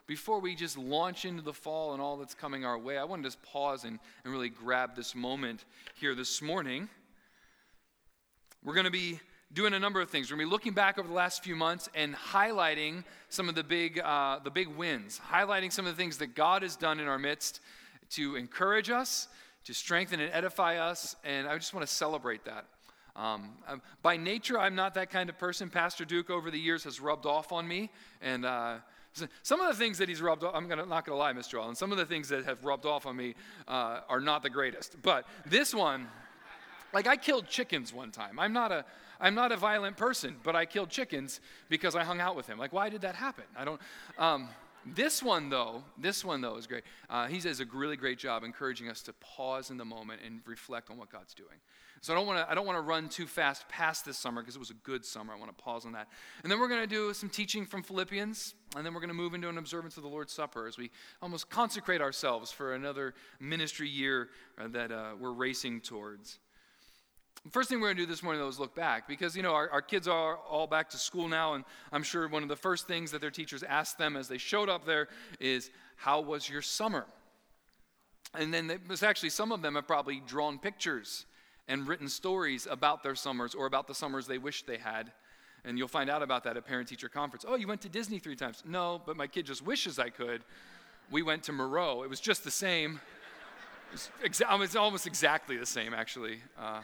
before we just launch into the fall and all that's coming our way, I want to just pause and really grab this moment here this morning. We're going to be doing a number of things. We're going to be looking back over the last few months and highlighting some of the big wins, highlighting some of the things that God has done in our midst to encourage us, to strengthen and edify us, and I just want to celebrate that. By nature, I'm not that kind of person. Pastor Duke over the years has rubbed off on me, and some of the things that he's rubbed off, I'm not going to lie, Mr. Allen, some of the things that have rubbed off on me are not the greatest. But this one, like I killed chickens one time. I'm not a violent person, but I killed chickens because I hung out with him. Like, why did that happen? I don't. This one though is great. He does a really great job encouraging us to pause in the moment and reflect on what God's doing. So I don't want to run too fast past this summer because it was a good summer. I want to pause on that. And then we're going to do some teaching from Philippians, and then we're going to move into an observance of the Lord's Supper as we almost consecrate ourselves for another ministry year that we're racing towards. First thing we're going to do this morning, though, is look back because, our kids are all back to school now, and I'm sure one of the first things that their teachers asked them as they showed up there is, how was your summer? And then some of them have probably drawn pictures and written stories about their summers or about the summers they wish they had. And you'll find out about that at parent-teacher conference. Oh, you went to Disney 3 times. No, but my kid just wishes I could. We went to Moreau. It was just the same. It's almost exactly the same, actually.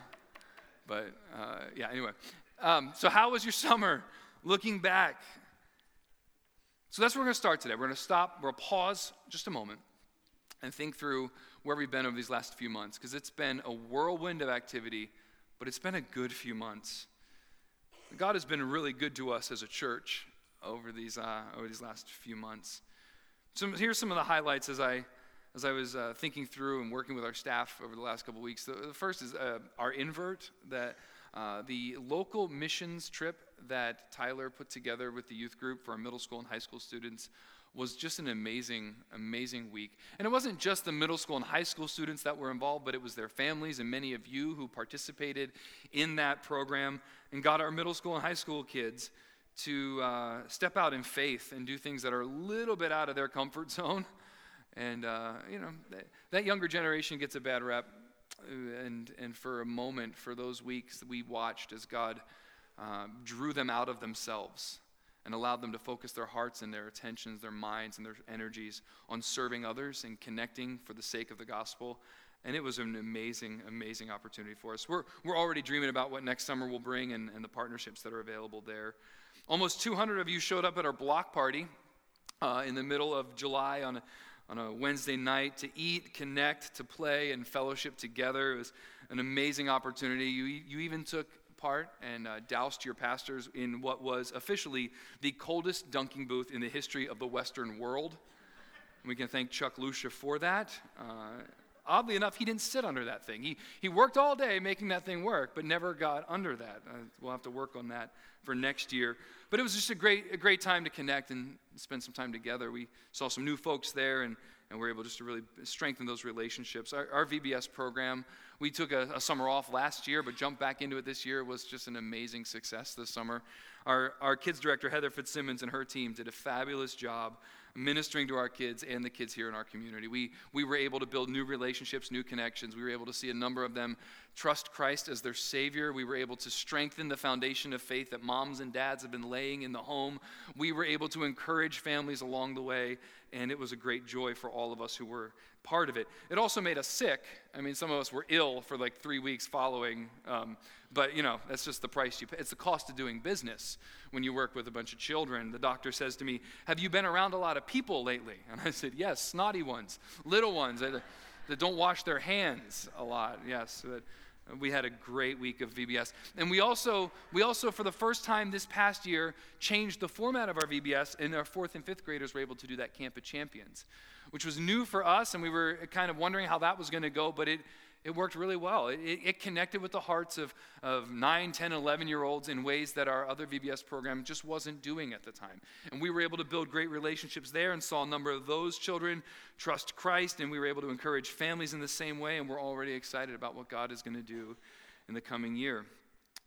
Anyway. So how was your summer? Looking back. So that's where we're going to start today. We're going to stop. We'll pause just a moment and think through where we've been over these last few months, because it's been a whirlwind of activity, but it's been a good few months. God has been really good to us as a church over these last few months. So here's some of the highlights as I was thinking through and working with our staff over the last couple of weeks. The first is our invert, that the local missions trip that Tyler put together with the youth group for our middle school and high school students was just an amazing, amazing week. And it wasn't just the middle school and high school students that were involved, but it was their families and many of you who participated in that program and got our middle school and high school kids to step out in faith and do things that are a little bit out of their comfort zone. And, that younger generation gets a bad rep. And for a moment, for those weeks, we watched as God drew them out of themselves and allowed them to focus their hearts and their attentions, their minds, and their energies on serving others and connecting for the sake of the gospel. And it was an amazing, amazing opportunity for us. We're already dreaming about what next summer will bring and the partnerships that are available there. Almost 200 of you showed up at our block party in the middle of July on a Wednesday night to eat, connect, to play, and fellowship together. It was an amazing opportunity. You even took part and doused your pastors in what was officially the coldest dunking booth in the history of the Western world. We can thank Chuck Lucia for that. Oddly enough, he didn't sit under that thing. He worked all day making that thing work, but never got under that. We'll have to work on that for next year. But it was just a great time to connect and spend some time together. We saw some new folks there, and we were able just to really strengthen those relationships. Our VBS program, we took a summer off last year, but jumped back into it this year. It was just an amazing success this summer. Our kids director, Heather Fitzsimmons, and her team did a fabulous job ministering to our kids and the kids here in our community. We were able to build new relationships, new connections. We were able to see a number of them trust Christ as their Savior. We were able to strengthen the foundation of faith that moms and dads have been laying in the home. We were able to encourage families along the way, and it was a great joy for all of us who were part of it. It also made us sick. I mean, some of us were ill for like 3 weeks following, but that's just the price you pay. It's the cost of doing business when you work with a bunch of children. The doctor says to me, "Have you been around a lot of people lately?" And I said, "Yes, snotty ones, little ones that don't wash their hands a lot." Yes, we had a great week of VBS. And we also, for the first time this past year, changed the format of our VBS, and our 4th and 5th graders were able to do that Camp of Champions, which was new for us, and we were kind of wondering how that was going to go, but it worked really well. It connected with the hearts of 9, 10, 11-year-olds in ways that our other VBS program just wasn't doing at the time. And we were able to build great relationships there and saw a number of those children trust Christ, and we were able to encourage families in the same way, and we're already excited about what God is going to do in the coming year.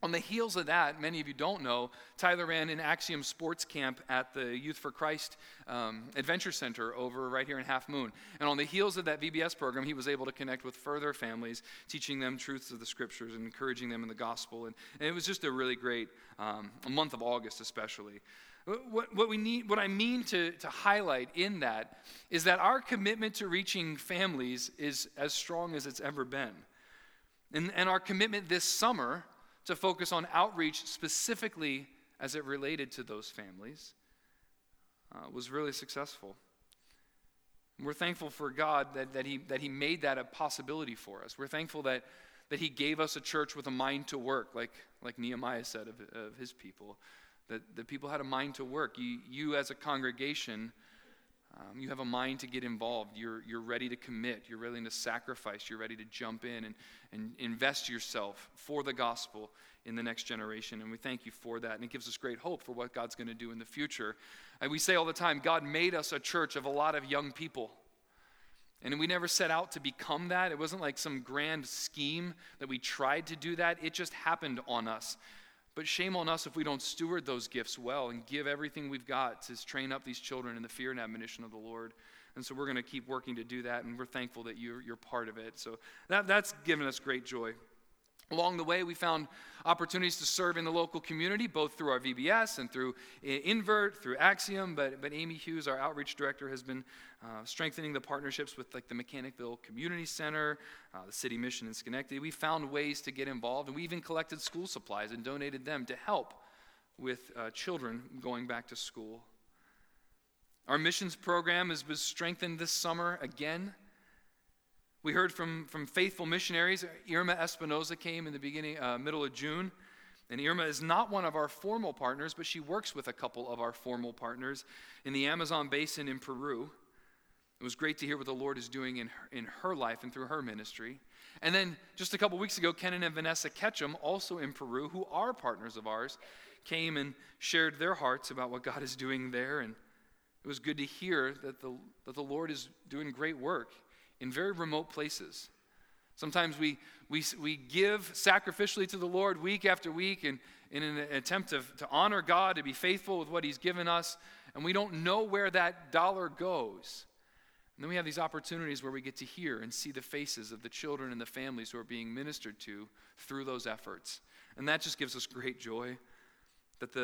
On the heels of that, many of you don't know, Tyler ran an Axiom sports camp at the Youth for Christ Adventure Center over right here in Half Moon. And on the heels of that VBS program, he was able to connect with further families, teaching them truths of the scriptures and encouraging them in the gospel. And it was just a really great month of August especially. What I mean to highlight in that is that our commitment to reaching families is as strong as it's ever been. And our commitment this summer to focus on outreach specifically as it related to those families was really successful. And we're thankful for God that he made that a possibility for us. We're thankful that he gave us a church with a mind to work, like Nehemiah said of his people, that the people had a mind to work. You as a congregation, you have a mind to get involved. You're ready to commit. You're ready to sacrifice. You're ready to jump in and invest yourself for the gospel in the next generation. And we thank you for that. And it gives us great hope for what God's going to do in the future. And we say all the time, God made us a church of a lot of young people. And we never set out to become that. It wasn't like some grand scheme that we tried to do that. It just happened on us. But shame on us if we don't steward those gifts well and give everything we've got to train up these children in the fear and admonition of the Lord. And so we're going to keep working to do that, and we're thankful that you're part of it. So that's given us great joy. Along the way, we found opportunities to serve in the local community, both through our VBS and through Invert, through Axiom. But Amy Hughes, our outreach director, has been strengthening the partnerships with like the Mechanicville Community Center, the City Mission in Schenectady. We found ways to get involved, and we even collected school supplies and donated them to help with children going back to school. Our missions program was strengthened this summer again. We heard from faithful missionaries. Irma Espinoza came in the middle of June. And Irma is not one of our formal partners, but she works with a couple of our formal partners in the Amazon basin in Peru. It was great to hear what the Lord is doing in her life and through her ministry. And then just a couple weeks ago, Kenan and Vanessa Ketchum, also in Peru, who are partners of ours, came and shared their hearts about what God is doing there. And it was good to hear that the Lord is doing great work in very remote places. Sometimes we give sacrificially to the Lord week after week in an attempt to honor God, to be faithful with what he's given us, and we don't know where that dollar goes. And then we have these opportunities where we get to hear and see the faces of the children and the families who are being ministered to through those efforts. And that just gives us great joy that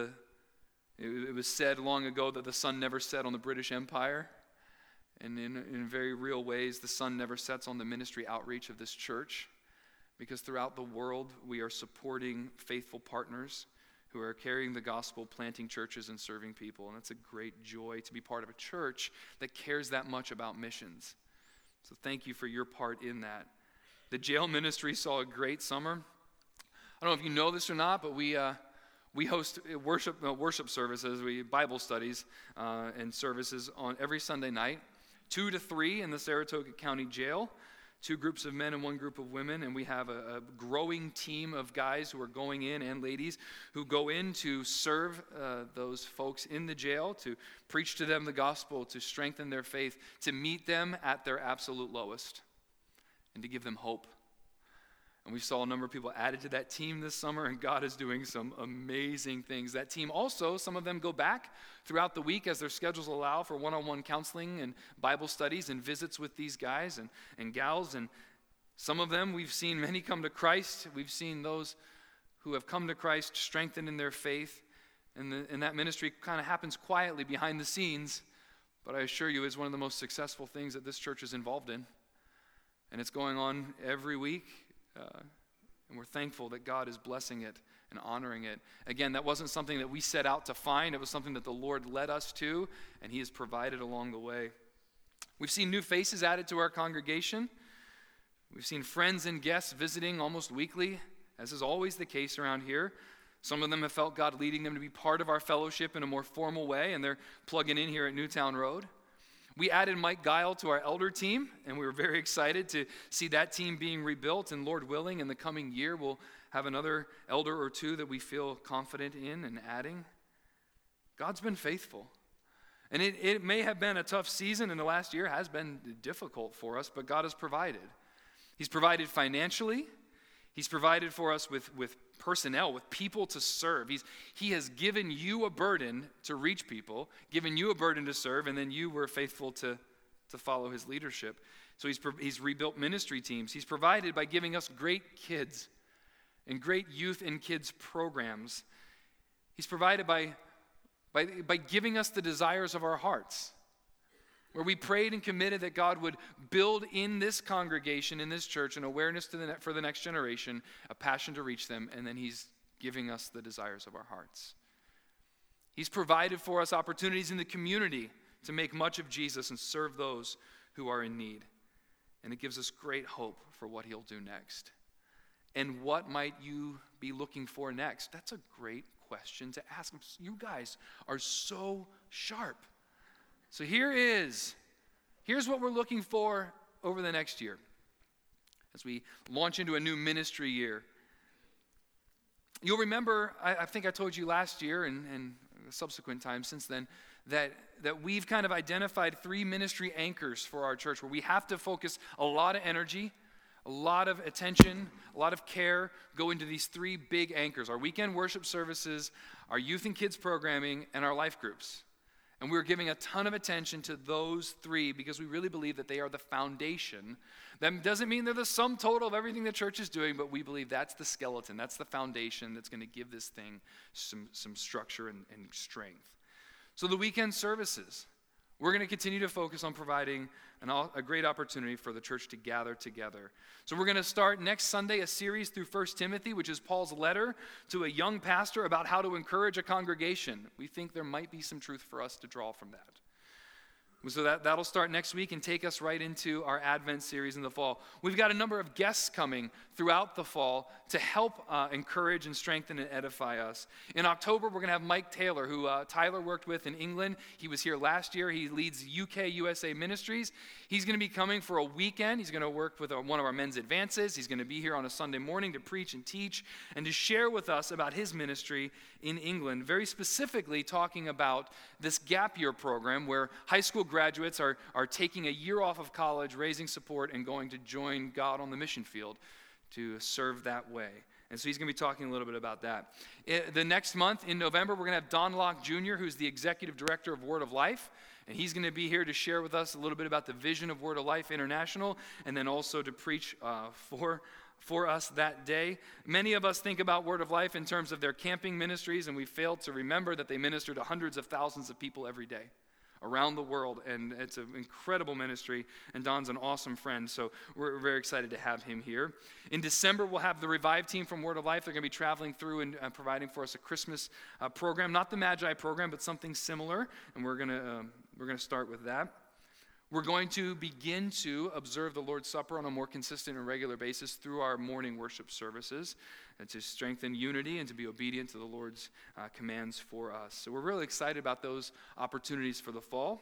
it was said long ago that the sun never set on the British Empire. And in very real ways, the sun never sets on the ministry outreach of this church, because throughout the world, we are supporting faithful partners who are carrying the gospel, planting churches, and serving people. And it's a great joy to be part of a church that cares that much about missions. So thank you for your part in that. The jail ministry saw a great summer. I don't know if you know this or not, but we host worship services, Bible studies and services on every Sunday night. 2 to 3 in the Saratoga County Jail, 2 groups of men and 1 group of women, and we have a growing team of guys who are going in, and ladies, who go in to serve those folks in the jail, to preach to them the gospel, to strengthen their faith, to meet them at their absolute lowest, and to give them hope. And we saw a number of people added to that team this summer, and God is doing some amazing things. That team also, some of them go back throughout the week as their schedules allow for one-on-one counseling and Bible studies and visits with these guys and gals. And some of them, we've seen many come to Christ. We've seen those who have come to Christ strengthened in their faith. And that ministry kind of happens quietly behind the scenes, but I assure you is one of the most successful things that this church is involved in. And it's going on every week. And we're thankful that God is blessing it and honoring it. Again, that wasn't something that we set out to find. It was something that the Lord led us to, and he has provided along the way. We've seen new faces added to our congregation. We've seen friends and guests visiting almost weekly, as is always the case around here. Some of them have felt God leading them to be part of our fellowship in a more formal way, and they're plugging in here at Newtown Road. We added Mike Guile to our elder team, and we were very excited to see that team being rebuilt. And Lord willing, in the coming year, we'll have another elder or 2 that we feel confident in and adding. God's been faithful. And it may have been a tough season, and the last year has been difficult for us, but God has provided. He's provided financially. He's provided for us with personnel, with people to serve. He has given you a burden to reach people, given you a burden to serve, and then you were faithful to follow his leadership. So he's rebuilt ministry teams. He's provided by giving us great kids and great youth and kids programs. He's provided by giving us the desires of our hearts, where we prayed and committed that God would build in this congregation, in this church, an awareness for the next generation, a passion to reach them, and then he's giving us the desires of our hearts. He's provided for us opportunities in the community to make much of Jesus and serve those who are in need. And it gives us great hope for what he'll do next. And what might you be looking for next? That's a great question to ask. You guys are so sharp. So here's what we're looking for over the next year as we launch into a new ministry year. You'll remember, I think I told you last year and subsequent times since then, that we've kind of identified 3 ministry anchors for our church where we have to focus a lot of energy, a lot of attention, a lot of care, go into these 3 big anchors: our weekend worship services, our youth and kids programming, and our life groups. And we're giving a ton of attention to those 3 because we really believe that they are the foundation. That doesn't mean they're the sum total of everything the church is doing, but we believe that's the skeleton, that's the foundation that's going to give this thing some structure and strength. So the weekend services, we're going to continue to focus on providing a great opportunity for the church to gather together. So we're going to start next Sunday a series through 1 Timothy, which is Paul's letter to a young pastor about how to encourage a congregation. We think there might be some truth for us to draw from that. So that'll start next week and take us right into our Advent series in the fall. We've got a number of guests coming throughout the fall to help encourage and strengthen and edify us. In October, we're going to have Mike Taylor, who Tyler worked with in England. He was here last year. He leads UK-USA Ministries. He's going to be coming for a weekend. He's going to work with one of our men's advances. He's going to be here on a Sunday morning to preach and teach and to share with us about his ministry in England, very specifically talking about this gap year program where high school graduates are taking a year off of college, raising support, and going to join God on the mission field to serve that way. And so he's going to be talking a little bit about that. The next month, in November, we're going to have Don Locke Jr., who's the executive director of Word of Life. And he's going to be here to share with us a little bit about the vision of Word of Life International, and then also to preach for us that day. Many of us think about Word of Life in terms of their camping ministries, and we fail to remember that they minister to hundreds of thousands of people every day around the world, and it's an incredible ministry, and Don's an awesome friend, so we're very excited to have him here. In December, we'll have the Revive team from Word of Life. They're going to be traveling through and providing for us a Christmas program, not the Magi program, but something similar, and we're going to start with that. We're going to begin to observe the Lord's Supper on a more consistent and regular basis through our morning worship services, and to strengthen unity and to be obedient to the Lord's commands for us. So we're really excited about those opportunities for the fall.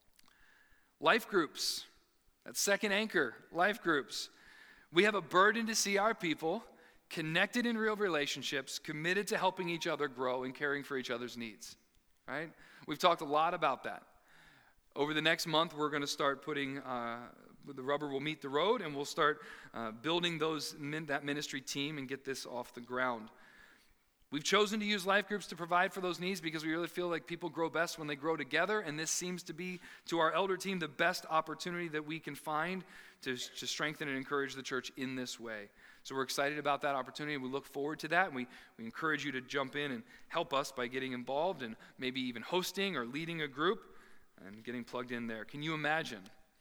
Life groups, that second anchor, life groups. We have a burden to see our people connected in real relationships, committed to helping each other grow and caring for each other's needs, right? We've talked a lot about that. Over the next month, we're going to start putting, the rubber will meet the road, and we'll start building that ministry team and get this off the ground. We've chosen to use life groups to provide for those needs because we really feel like people grow best when they grow together, and this seems to be, to our elder team, the best opportunity that we can find to strengthen and encourage the church in this way. So we're excited about that opportunity, and we look forward to that, and we encourage you to jump in and help us by getting involved and maybe even hosting or leading a group and getting plugged in there. Can you imagine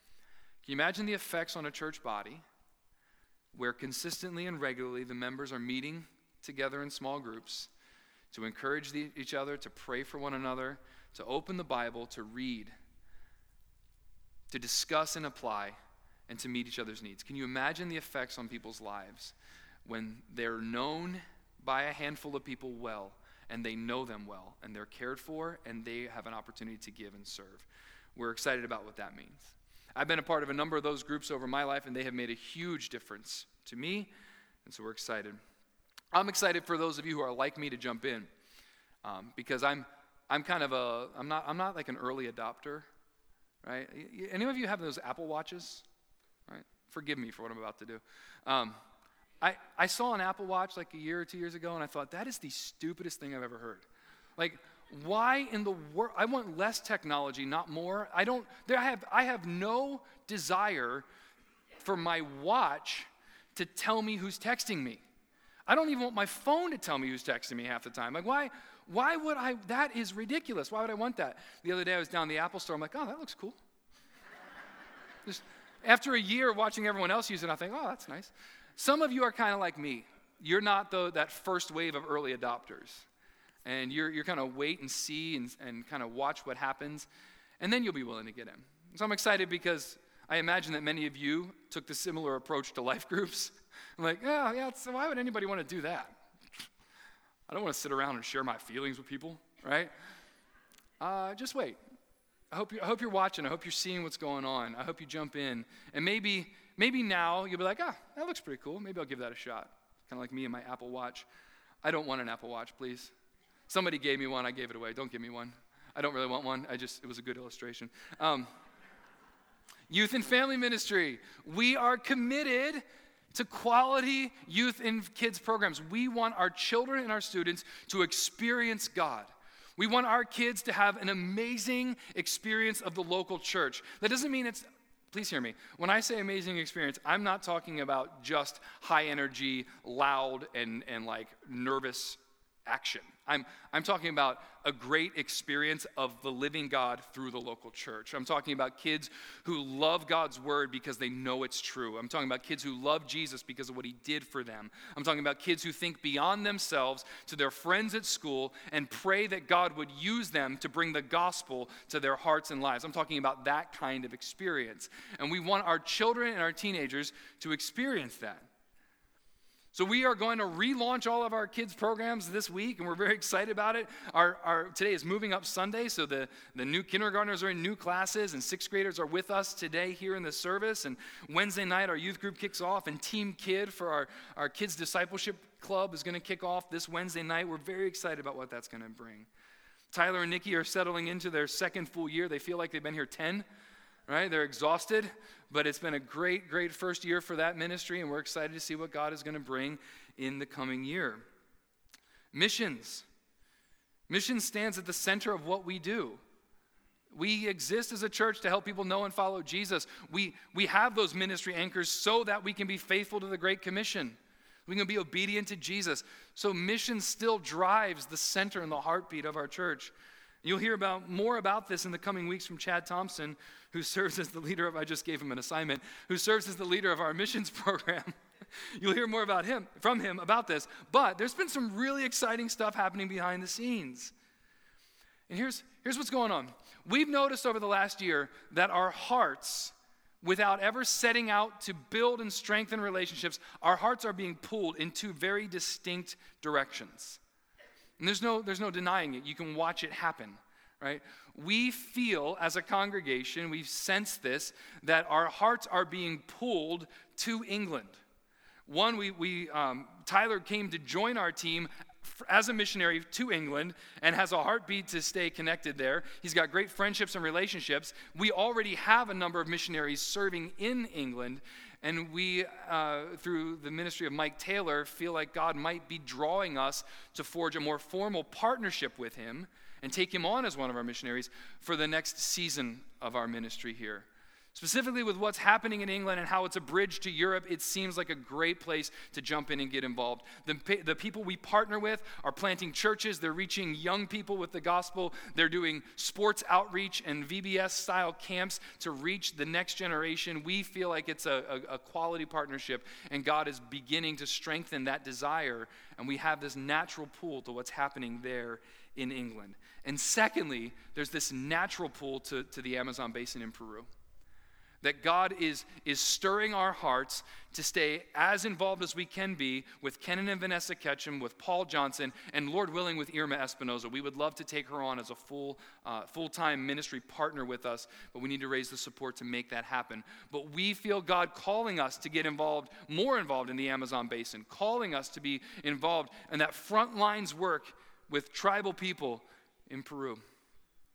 the effects on a church body where consistently and regularly the members are meeting together in small groups to encourage each other, to pray for one another, to open the Bible, to read, to discuss and apply, and to meet each other's needs? Can you imagine the effects on people's lives when they're known by a handful of people well, and they know them well, and they're cared for, and they have an opportunity to give and serve? We're excited about what that means. I've been a part of a number of those groups over my life, and they have made a huge difference to me, and so we're excited. I'm excited for those of you who are like me to jump in, because I'm not like an early adopter, right? Any of you have those Apple Watches, right? Forgive me for what I'm about to do. I saw an Apple Watch like a year or 2 years ago, and I thought, that is the stupidest thing I've ever heard. Like, why in the world? I want less technology, not more. I have no desire for my watch to tell me who's texting me. I don't even want my phone to tell me who's texting me half the time. Like, why would I? That is ridiculous. Why would I want that? The other day I was down in the Apple store. I'm like, oh, that looks cool. Just after a year of watching everyone else use it, I think, oh, that's nice. Some of you are kind of like me. You're not that first wave of early adopters. And you're kind of wait and see and kind of watch what happens. And then you'll be willing to get in. So I'm excited because I imagine that many of you took the similar approach to life groups. I'm like, yeah, so why would anybody want to do that? I don't want to sit around and share my feelings with people, right? Just wait. I hope you're watching. I hope you're seeing what's going on. I hope you jump in. And maybe now you'll be like, that looks pretty cool. Maybe I'll give that a shot. Kind of like me and my Apple Watch. I don't want an Apple Watch, please. Somebody gave me one. I gave it away. Don't give me one. I don't really want one. It was a good illustration. Youth and family ministry. We are committed to quality youth and kids programs. We want our children and our students to experience God. We want our kids to have an amazing experience of the local church. That doesn't mean please hear me. When I say amazing experience, I'm not talking about just high energy, loud, and like nervous action. I'm talking about a great experience of the living God through the local church. I'm talking about kids who love God's word because they know it's true. I'm talking about kids who love Jesus because of what he did for them. I'm talking about kids who think beyond themselves to their friends at school and pray that God would use them to bring the gospel to their hearts and lives. I'm talking about that kind of experience. And we want our children and our teenagers to experience that. So we are going to relaunch all of our kids' programs this week, and we're very excited about it. Today is Moving Up Sunday, so the new kindergartners are in new classes, and sixth graders are with us today here in the service. And Wednesday night, our youth group kicks off, and Team Kid for our kids' discipleship club is going to kick off this Wednesday night. We're very excited about what that's going to bring. Tyler and Nikki are settling into their second full year. They feel like they've been here 10. Right? They're exhausted, but it's been a great, great first year for that ministry, and we're excited to see what God is going to bring in the coming year. Missions. Mission stands at the center of what we do. We exist as a church to help people know and follow Jesus. We have those ministry anchors so that we can be faithful to the Great Commission. We can be obedient to Jesus. So mission still drives the center and the heartbeat of our church. You'll hear more about this in the coming weeks from Chad Thompson, who serves as the leader of, I just gave him an assignment, who serves as the leader of our missions program. You'll hear more from him about this. But there's been some really exciting stuff happening behind the scenes. And here's what's going on. We've noticed over the last year that our hearts, without ever setting out to build and strengthen relationships, our hearts are being pulled in two very distinct directions. And there's no denying it. You can watch it happen, right? We feel as a congregation, we've sensed this, that our hearts are being pulled to England. One, Tyler came to join our team as a missionary to England and has a heartbeat to stay connected there. He's got great friendships and relationships. We already have a number of missionaries serving in England. And we, through the ministry of Mike Taylor, feel like God might be drawing us to forge a more formal partnership with him and take him on as one of our missionaries for the next season of our ministry here. Specifically with what's happening in England and how it's a bridge to Europe, it seems like a great place to jump in and get involved. The people we partner with are planting churches. They're reaching young people with the gospel. They're doing sports outreach and VBS-style camps to reach the next generation. We feel like it's a quality partnership, and God is beginning to strengthen that desire, and we have this natural pull to what's happening there in England. And secondly, there's this natural pull to the Amazon basin in Peru. That God is stirring our hearts to stay as involved as we can be with Kenan and Vanessa Ketchum, with Paul Johnson, and Lord willing with Irma Espinoza. We would love to take her on as a full-time ministry partner with us, but we need to raise the support to make that happen. But we feel God calling us to get more involved in the Amazon basin, calling us to be involved in that front lines work with tribal people in Peru.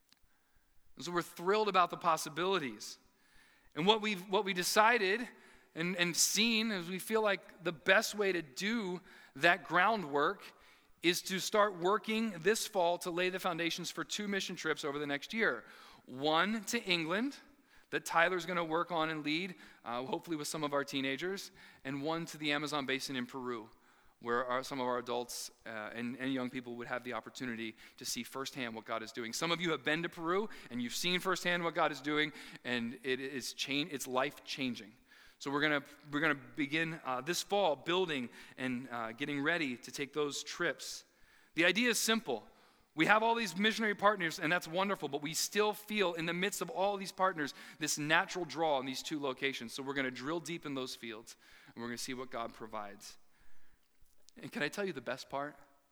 And so we're thrilled about the possibilities. And what we decided and seen, as we feel like the best way to do that groundwork is to start working this fall to lay the foundations for 2 mission trips over the next year. One to England, that Tyler's going to work on and lead, hopefully with some of our teenagers, and one to the Amazon basin in Peru, where some of our adults and young people would have the opportunity to see firsthand what God is doing. Some of you have been to Peru, and you've seen firsthand what God is doing, and it's life-changing. So we're gonna begin this fall building and getting ready to take those trips. The idea is simple. We have all these missionary partners, and that's wonderful, but we still feel in the midst of all these partners this natural draw in these 2 locations. So we're going to drill deep in those fields, and we're going to see what God provides. And can I tell you the best part?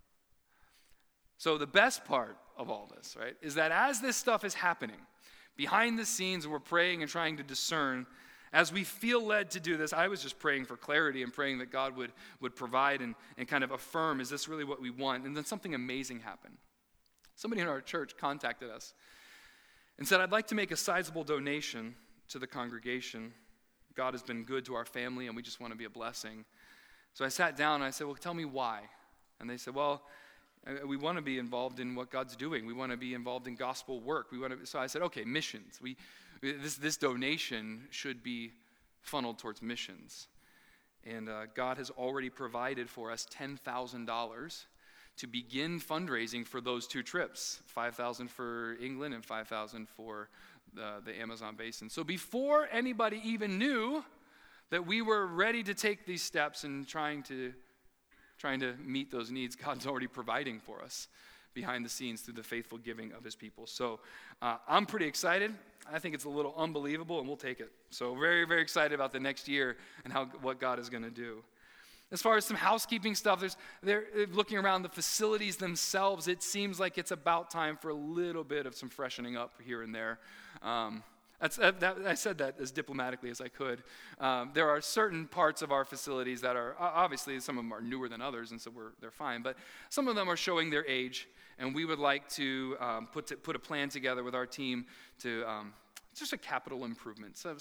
So the best part of all this, right, is that as this stuff is happening, behind the scenes, we're praying and trying to discern. As we feel led to do this, I was just praying for clarity and praying that God would provide and kind of affirm, is this really what we want? And then something amazing happened. Somebody in our church contacted us and said, I'd like to make a sizable donation to the congregation. God has been good to our family, and we just want to be a blessing. So I sat down and I said, well, tell me why. And they said, well, we want to be involved in what God's doing. We want to be involved in gospel work. So I said, okay, missions. This donation should be funneled towards missions. And God has already provided for us $10,000 to begin fundraising for those 2 trips, $5,000 for England and $5,000 for the Amazon basin. So before anybody even knew that we were ready to take these steps and trying to meet those needs, God's already providing for us behind the scenes through the faithful giving of his people. So I'm pretty excited. I think it's a little unbelievable, and we'll take it. So very, very excited about the next year and what God is going to do. As far as some housekeeping stuff, they're looking around the facilities themselves. It seems like it's about time for a little bit of some freshening up here and there. I said that as diplomatically as I could. There are certain parts of our facilities that are, obviously some of them are newer than others, and so they're fine, but some of them are showing their age, and we would like to put a plan together with our team to just a capital improvement, so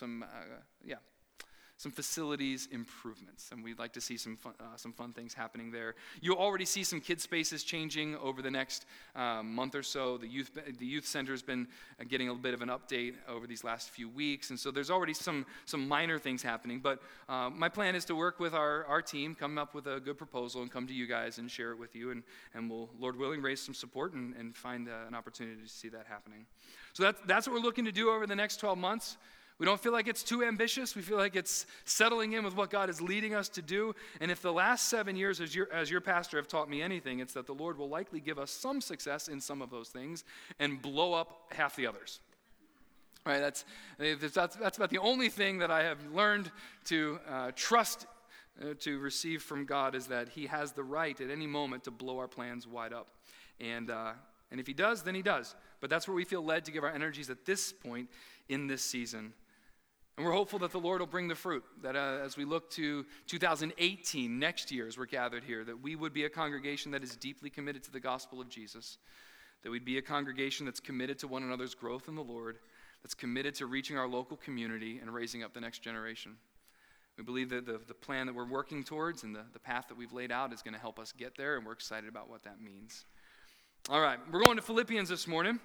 some facilities improvements, and we'd like to see some fun things happening there. You'll already see some kid spaces changing over the next month or so. The youth center's been getting a bit of an update over these last few weeks, and so there's already some minor things happening. But my plan is to work with our team, come up with a good proposal, and come to you guys and share it with you, and we'll, Lord willing, raise some support and find an opportunity to see that happening. So that's what we're looking to do over the next 12 months. We don't feel like it's too ambitious. We feel like it's settling in with what God is leading us to do. And if the last 7 years as your pastor have taught me anything, it's that the Lord will likely give us some success in some of those things and blow up half the others. Right? That's about the only thing that I have learned to trust to receive from God, is that he has the right at any moment to blow our plans wide up. And if he does, then he does. But that's where we feel led to give our energies at this point in this season. And we're hopeful that the Lord will bring the fruit, that as we look to 2018, next year as we're gathered here, that we would be a congregation that is deeply committed to the gospel of Jesus, that we'd be a congregation that's committed to one another's growth in the Lord, that's committed to reaching our local community and raising up the next generation. We believe that the plan that we're working towards and the path that we've laid out is going to help us get there, and we're excited about what that means. All right, we're going to Philippians this morning.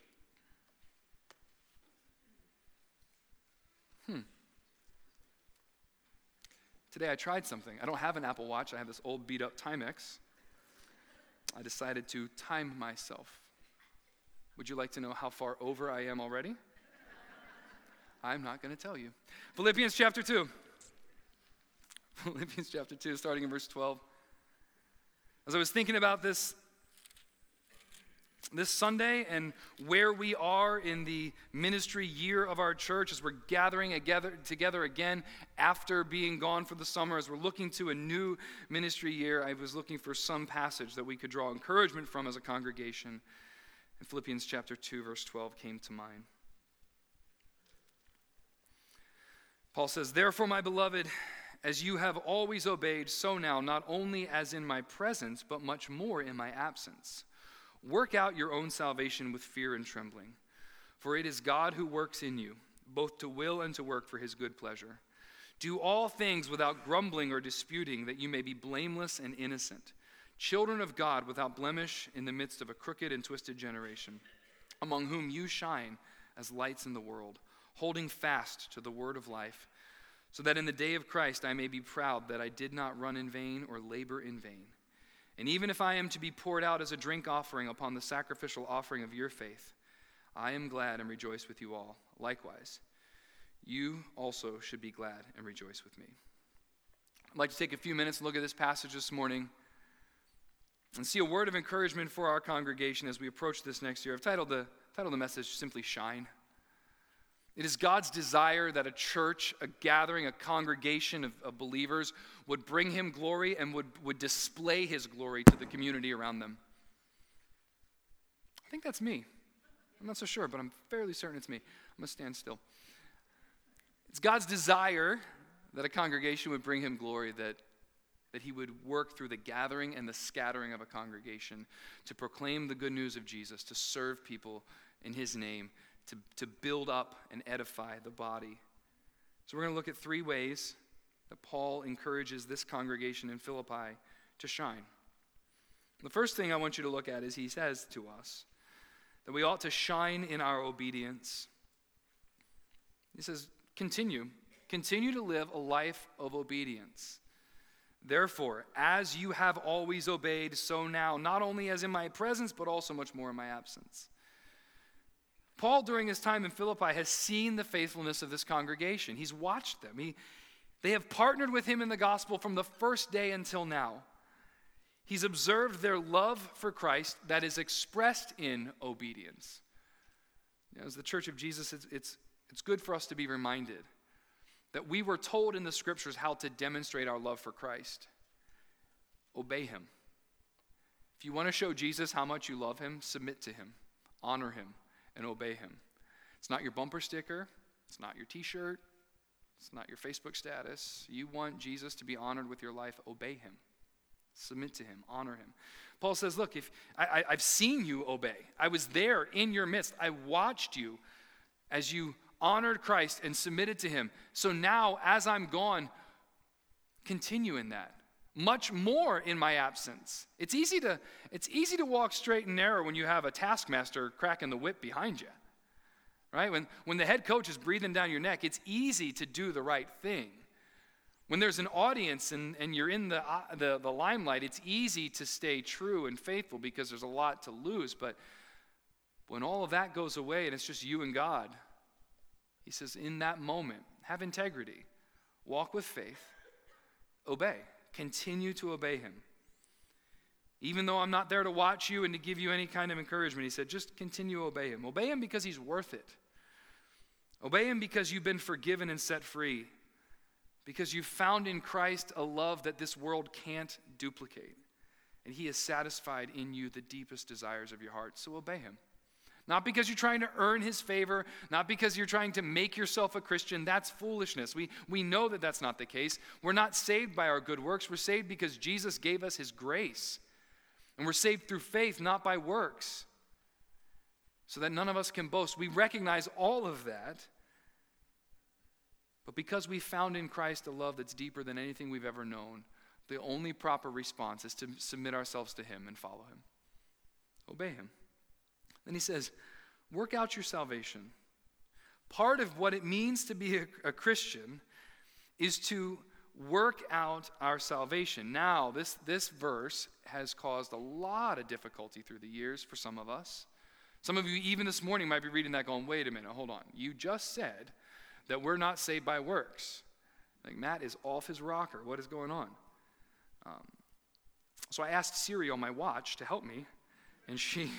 Today I tried something. I don't have an Apple Watch. I have this old beat-up Timex. I decided to time myself. Would you like to know how far over I am already? I'm not going to tell you. Philippians chapter 2. Philippians chapter 2, starting in verse 12. As I was thinking about this Sunday and where we are in the ministry year of our church, as we're gathering together again after being gone for the summer, as we're looking to a new ministry year, I was looking for some passage that we could draw encouragement from as a congregation. And Philippians chapter 2, verse 12 came to mind. Paul says, "Therefore, my beloved, as you have always obeyed, so now, not only as in my presence, but much more in my absence. Work out your own salvation with fear and trembling, for it is God who works in you, both to will and to work for his good pleasure. Do all things without grumbling or disputing, that you may be blameless and innocent, children of God without blemish in the midst of a crooked and twisted generation, among whom you shine as lights in the world, holding fast to the word of life, so that in the day of Christ I may be proud that I did not run in vain or labor in vain. And even if I am to be poured out as a drink offering upon the sacrificial offering of your faith, I am glad and rejoice with you all. Likewise, you also should be glad and rejoice with me. I'd like to take a few minutes and look at this passage this morning and see a word of encouragement for our congregation as we approach this next year. I've titled the message simply Shine. It is God's desire that a church, a gathering, a congregation of believers would bring him glory and would display his glory to the community around them. I think that's me. I'm not so sure, but I'm fairly certain it's me. I'm going to stand still. It's God's desire that a congregation would bring him glory, that he would work through the gathering and the scattering of a congregation to proclaim the good news of Jesus, to serve people in his name, to build up and edify the body. So we're going to look at 3 ways that Paul encourages this congregation in Philippi to shine. The first thing I want you to look at is he says to us that we ought to shine in our obedience. He says, continue to live a life of obedience. Therefore, as you have always obeyed, so now, not only as in my presence, but also much more in my absence. Paul, during his time in Philippi, has seen the faithfulness of this congregation. He's watched them. They have partnered with him in the gospel from the first day until now. He's observed their love for Christ that is expressed in obedience. As the Church of Jesus, it's good for us to be reminded that we were told in the Scriptures how to demonstrate our love for Christ. Obey him. If you want to show Jesus how much you love him, submit to him, honor him, and obey him. It's not your bumper sticker. It's not your t-shirt. It's not your Facebook status. You want Jesus to be honored with your life, obey him. Submit to him, honor him. Paul says, look, if I've seen you obey. I was there in your midst. I watched you as you honored Christ and submitted to him. So now, as I'm gone, continue in that. Much more in my absence. It's easy to walk straight and narrow when you have a taskmaster cracking the whip behind you. Right? When the head coach is breathing down your neck, it's easy to do the right thing. When there's an audience and you're in the limelight, it's easy to stay true and faithful because there's a lot to lose. But when all of that goes away and it's just you and God, he says, in that moment, have integrity, walk with faith, obey, continue to obey him. Even though I'm not there to watch you and to give you any kind of encouragement, he said, just continue to obey him. Obey him because he's worth it. Obey him because you've been forgiven and set free. Because you've found in Christ a love that this world can't duplicate. And he has satisfied in you the deepest desires of your heart. So obey him. Not because you're trying to earn his favor, not because you're trying to make yourself a Christian. That's foolishness. We know that that's not the case. We're not saved by our good works. We're saved because Jesus gave us his grace. And we're saved through faith, not by works. So that none of us can boast. We recognize all of that. But because we found in Christ a love that's deeper than anything we've ever known, the only proper response is to submit ourselves to him and follow him. Obey him. Then he says, work out your salvation. Part of what it means to be a Christian is to work out our salvation. Now, this verse has caused a lot of difficulty through the years for some of us. Some of you, even this morning, might be reading that going, wait a minute, hold on. You just said that we're not saved by works. Like, Matt is off his rocker. What is going on? So I asked Siri on my watch to help me, and she...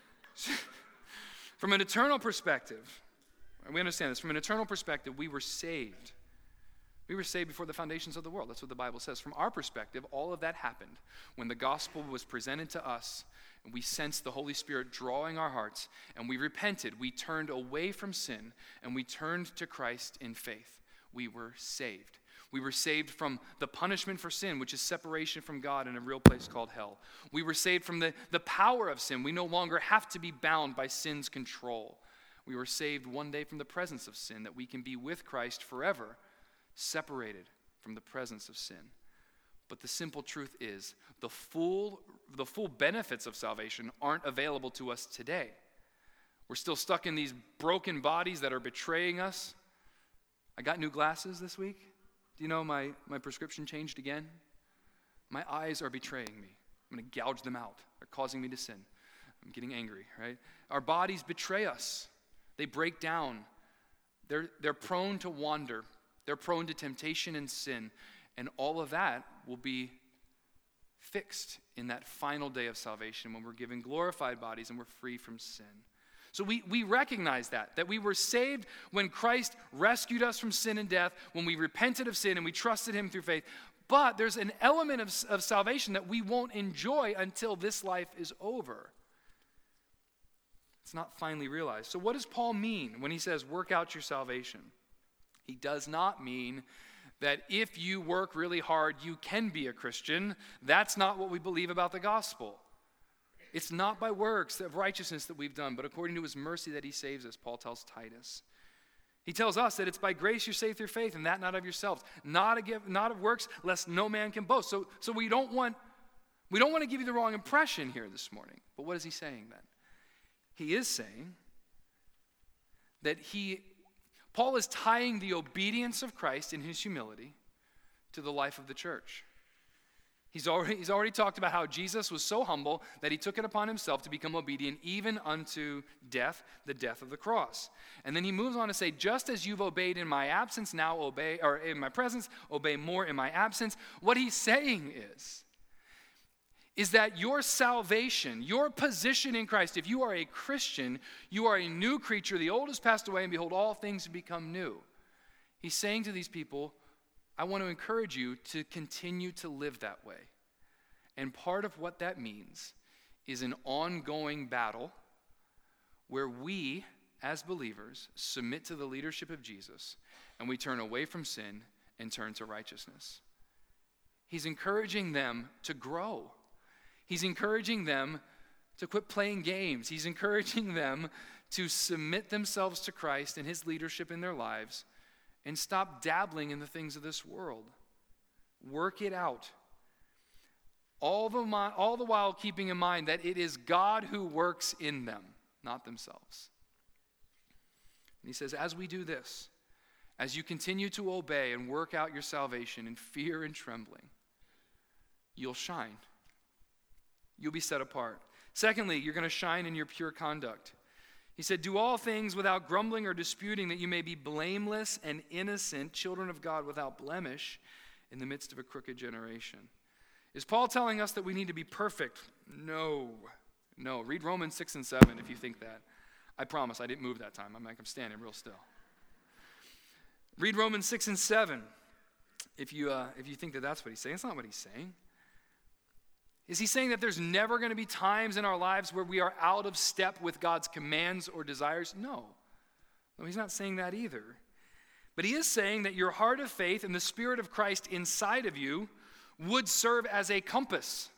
From an eternal perspective, we understand this, from an eternal perspective, we were saved. We were saved before the foundations of the world. That's what the Bible says. From our perspective, all of that happened when the gospel was presented to us, and we sensed the Holy Spirit drawing our hearts, and we repented. We turned away from sin, and we turned to Christ in faith. We were saved. We were saved from the punishment for sin, which is separation from God in a real place called hell. We were saved from the power of sin. We no longer have to be bound by sin's control. We were saved one day from the presence of sin, that we can be with Christ forever, separated from the presence of sin. But the simple truth is, the full benefits of salvation aren't available to us today. We're still stuck in these broken bodies that are betraying us. I got new glasses this week. Do you know my prescription changed again? My eyes are betraying me. I'm going to gouge them out. They're causing me to sin. I'm getting angry, right? Our bodies betray us. They break down. They're prone to wander. They're prone to temptation and sin. And all of that will be fixed in that final day of salvation when we're given glorified bodies and we're free from sin. So we recognize that we were saved when Christ rescued us from sin and death, when we repented of sin and we trusted him through faith. But there's an element of salvation that we won't enjoy until this life is over. It's not finally realized. So what does Paul mean when he says, work out your salvation? He does not mean that if you work really hard, you can be a Christian. That's not what we believe about the gospel. It's not by works of righteousness that we've done, but according to his mercy that he saves us, Paul tells Titus. He tells us that it's by grace you're saved through faith, and that not of yourselves, not of works, lest no man can boast. So we don't want to give you the wrong impression here this morning. But what is he saying then? He is saying that Paul is tying the obedience of Christ in his humility to the life of the church. He's already talked about how Jesus was so humble that he took it upon himself to become obedient even unto death, the death of the cross. And then he moves on to say, just as you've obeyed in my absence, now obey, or in my presence, obey more in my absence. What he's saying is that your salvation, your position in Christ, if you are a Christian, you are a new creature. The old has passed away, and behold, all things have become new. He's saying to these people, I want to encourage you to continue to live that way. And part of what that means is an ongoing battle where we, as believers, submit to the leadership of Jesus, and we turn away from sin and turn to righteousness. He's encouraging them to grow. He's encouraging them to quit playing games. He's encouraging them to submit themselves to Christ and his leadership in their lives and stop dabbling in the things of this world. Work it out. All the while keeping in mind that it is God who works in them, not themselves. And he says, as we do this, as you continue to obey and work out your salvation in fear and trembling, you'll shine. You'll be set apart. Secondly, you're going to shine in your pure conduct. He said, do all things without grumbling or disputing, that you may be blameless and innocent, children of God without blemish, in the midst of a crooked generation. Is Paul telling us that we need to be perfect? No. Read Romans 6 and 7 if you think that. I promise I didn't move that time. I'm standing real still. Read Romans 6 and 7 if you think that that's what he's saying. It's not what he's saying. Is he saying that there's never going to be times in our lives where we are out of step with God's commands or desires? No, he's not saying that either. But he is saying that your heart of faith and the Spirit of Christ inside of you would serve as a compass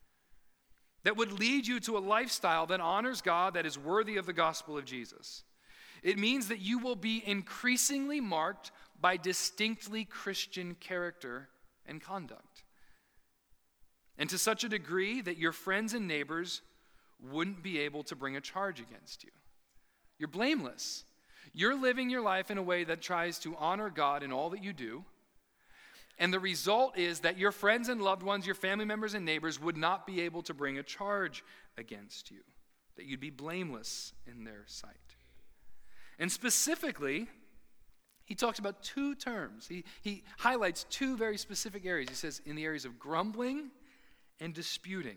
that would lead you to a lifestyle that honors God, that is worthy of the gospel of Jesus. It means that you will be increasingly marked by distinctly Christian character and conduct. And to such a degree that your friends and neighbors wouldn't be able to bring a charge against you. You're blameless. You're living your life in a way that tries to honor God in all that you do. And the result is that your friends and loved ones, your family members and neighbors would not be able to bring a charge against you. That you'd be blameless in their sight. And specifically, he talks about two terms. He highlights two very specific areas. He says in the areas of grumbling and disputing.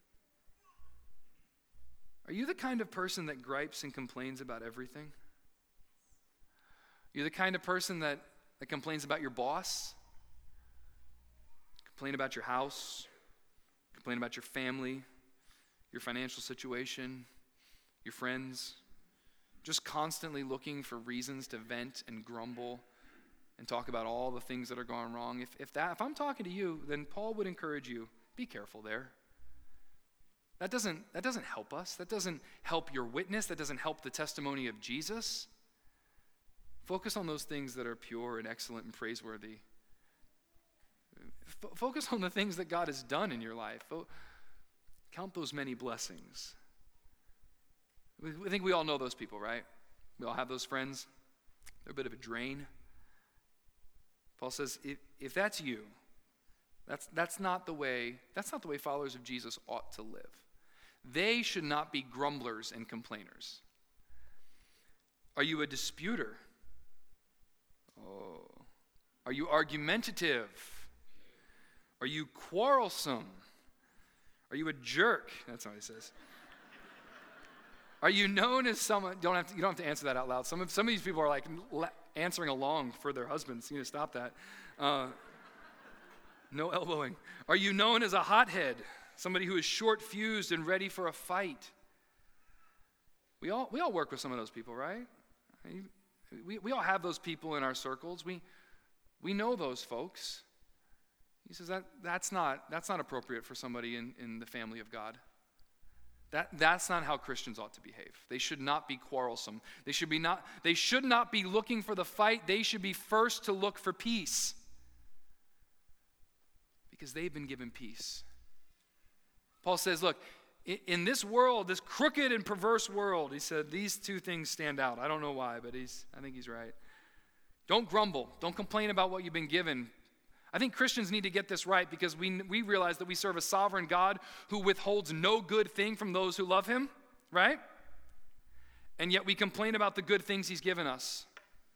Are you the kind of person that gripes and complains about everything? You're the kind of person that complains about your boss, complain about your house, complain about your family, your financial situation, your friends, just constantly looking for reasons to vent and grumble and talk about all the things that are going wrong. If I'm talking to you, then Paul would encourage you, be careful there. That doesn't help us. That doesn't help your witness. That doesn't help the testimony of Jesus. Focus on those things that are pure and excellent and praiseworthy. Focus on the things that God has done in your life. Count those many blessings. I think we all know those people, right? We all have those friends. They're a bit of a drain. Paul says, if that's you, that's not the way followers of Jesus ought to live. They should not be grumblers and complainers. Are you a disputer? Oh. Are you argumentative? Are you quarrelsome? Are you a jerk? That's what he says. Are you known as someone? You don't have to answer that out loud. Some of these people are like answering along for their husbands. You need to stop that. No elbowing. Are you known as a hothead? Somebody who is short-fused and ready for a fight? We all work with some of those people, right? We all have those people in our circles. We know those folks. He says that's not appropriate for somebody in the family of God. That's not how Christians ought to behave. They should not be quarrelsome. They should not be looking for the fight. They should be first to look for peace. Because they've been given peace. Paul says, look, in this world, this crooked and perverse world, he said, these two things stand out. I don't know why, but I think he's right. Don't grumble. Don't complain about what you've been given. I think Christians need to get this right because we realize that we serve a sovereign God who withholds no good thing from those who love him, right? And yet we complain about the good things he's given us.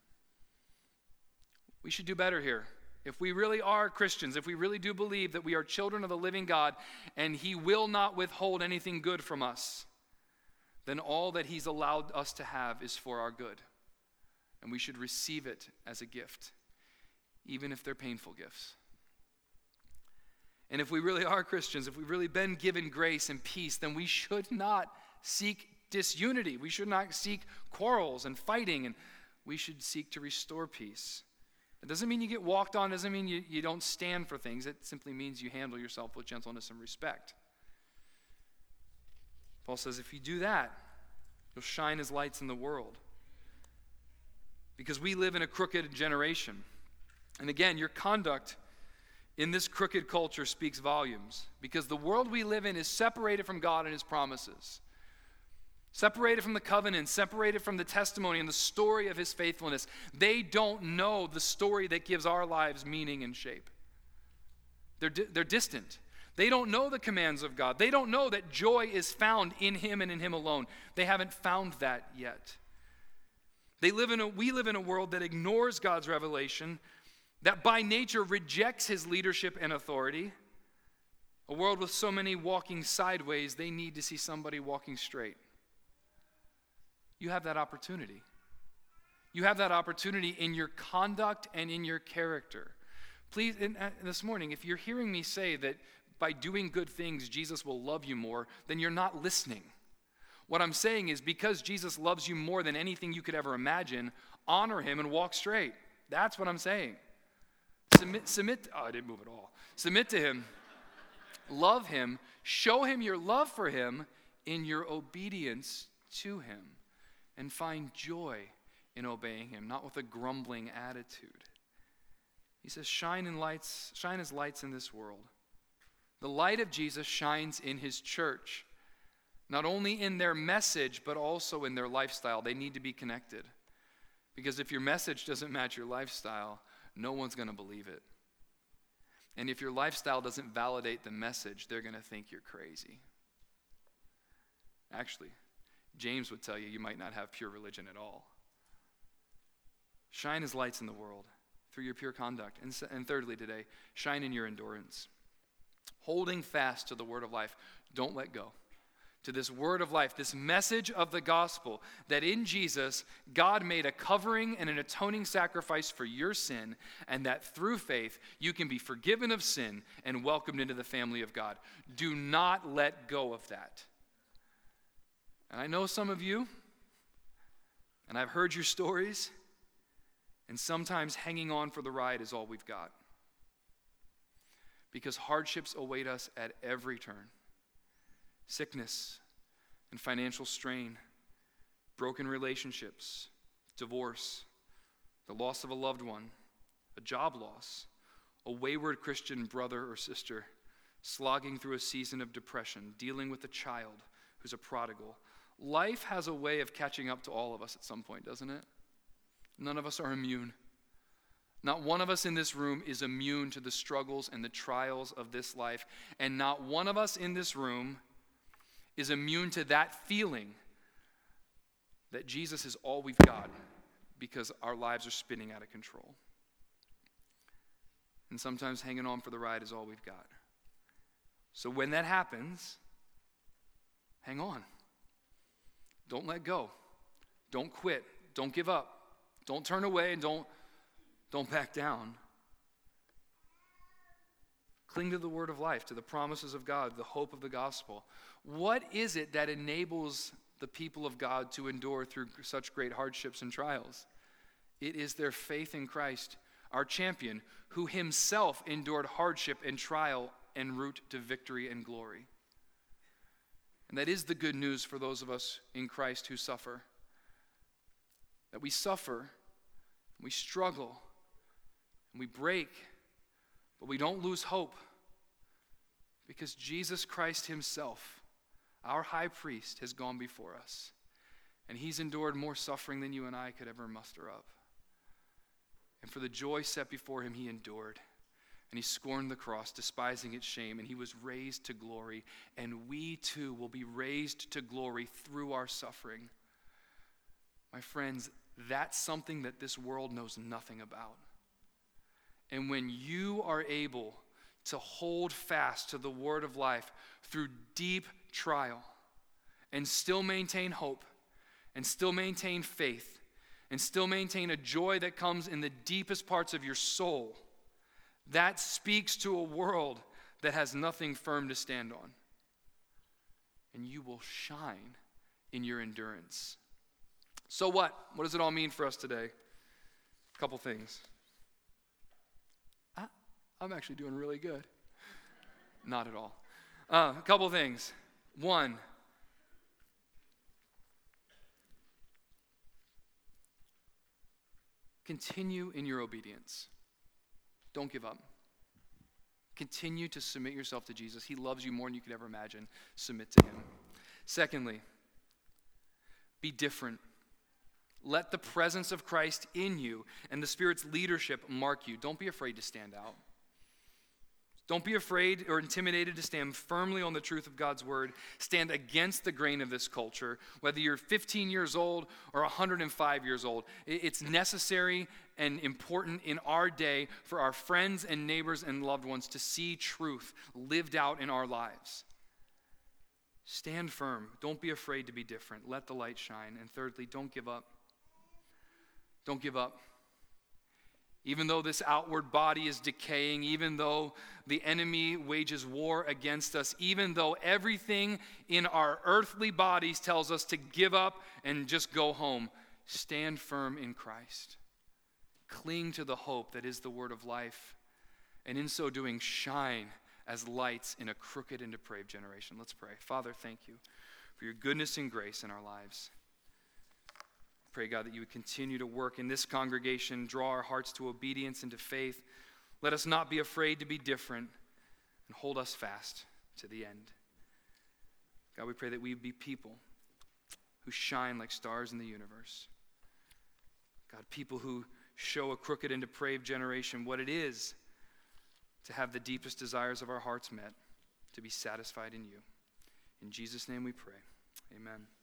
We should do better here. If we really are Christians, if we really do believe that we are children of the living God and he will not withhold anything good from us, then all that he's allowed us to have is for our good. And we should receive it as a gift, even if they're painful gifts. And if we really are Christians, if we've really been given grace and peace, then we should not seek disunity. We should not seek quarrels and fighting, and we should seek to restore peace. It doesn't mean you get walked on. It doesn't mean you don't stand for things. It simply means you handle yourself with gentleness and respect. Paul says if you do that, you'll shine as lights in the world. Because we live in a crooked generation. And again, your conduct in this crooked culture speaks volumes. Because the world we live in is separated from God and his promises. Separated from the covenant, separated from the testimony and the story of his faithfulness. They don't know the story that gives our lives meaning and shape. They're distant. They don't know the commands of God. They don't know that joy is found in him and in him alone. They haven't found that yet. We live in a world that ignores God's revelation, that by nature rejects his leadership and authority. A world with so many walking sideways, they need to see somebody walking straight. You have that opportunity. You have that opportunity in your conduct and in your character. Please, this morning, if you're hearing me say that by doing good things, Jesus will love you more, then you're not listening. What I'm saying is because Jesus loves you more than anything you could ever imagine, honor him and walk straight. That's what I'm saying. I didn't move at all. Submit to him. Love him. Show him your love for him in your obedience to him. And find joy in obeying him, not with a grumbling attitude. He says, shine as lights in this world. The light of Jesus shines in his church, not only in their message, but also in their lifestyle. They need to be connected. Because if your message doesn't match your lifestyle, no one's going to believe it. And if your lifestyle doesn't validate the message, they're going to think you're crazy. Actually, James would tell you you might not have pure religion at all. Shine as lights in the world through your pure conduct. And thirdly today, shine in your endurance. Holding fast to the word of life. Don't let go. To this word of life, this message of the gospel, that in Jesus, God made a covering and an atoning sacrifice for your sin, and that through faith, you can be forgiven of sin and welcomed into the family of God. Do not let go of that. And I know some of you, and I've heard your stories, and sometimes hanging on for the ride is all we've got. Because hardships await us at every turn. Sickness and financial strain, broken relationships, divorce, the loss of a loved one, a job loss, a wayward Christian brother or sister, slogging through a season of depression, dealing with a child who's a prodigal. Life has a way of catching up to all of us at some point, doesn't it? None of us are immune. Not one of us in this room is immune to the struggles and the trials of this life. And not one of us in this room is immune to that feeling that Jesus is all we've got because our lives are spinning out of control. And sometimes hanging on for the ride is all we've got. So when that happens, hang on. Don't let go. Don't quit. Don't give up. Don't turn away and don't back down. Cling to the word of life, to the promises of God, the hope of the gospel. What is it that enables the people of God to endure through such great hardships and trials? It is their faith in Christ, our champion, who himself endured hardship and trial en route to victory and glory. And that is the good news for those of us in Christ who suffer. That we suffer, we struggle, and we break, but we don't lose hope. Because Jesus Christ himself, our high priest, has gone before us. And he's endured more suffering than you and I could ever muster up. And for the joy set before him, he endured. And he scorned the cross, despising its shame, and he was raised to glory. And we too will be raised to glory through our suffering. My friends, that's something that this world knows nothing about. And when you are able to hold fast to the word of life through deep trial and still maintain hope and still maintain faith and still maintain a joy that comes in the deepest parts of your soul, that speaks to a world that has nothing firm to stand on. And you will shine in your endurance. So what? What does it all mean for us today? A couple things. I'm actually doing really good. Not at all. A couple things. One, continue in your obedience. Don't give up. Continue to submit yourself to Jesus. He loves you more than you could ever imagine. Submit to him. Secondly, be different. Let the presence of Christ in you and the Spirit's leadership mark you. Don't be afraid to stand out. Don't be afraid or intimidated to stand firmly on the truth of God's word. Stand against the grain of this culture. Whether you're 15 years old or 105 years old, it's necessary and important in our day for our friends and neighbors and loved ones to see truth lived out in our lives. Stand firm. Don't be afraid to be different. Let the light shine. And thirdly, don't give up. Don't give up. Even though this outward body is decaying, even though the enemy wages war against us, even though everything in our earthly bodies tells us to give up and just go home, stand firm in Christ. Cling to the hope that is the word of life, and in so doing, shine as lights in a crooked and depraved generation. Let's pray. Father, thank you for your goodness and grace in our lives. Pray, God, that you would continue to work in this congregation, draw our hearts to obedience and to faith. Let us not be afraid to be different, and hold us fast to the end. God, we pray that we would be people who shine like stars in the universe. God, people who show a crooked and depraved generation what it is to have the deepest desires of our hearts met, to be satisfied in you. In Jesus' name we pray. Amen.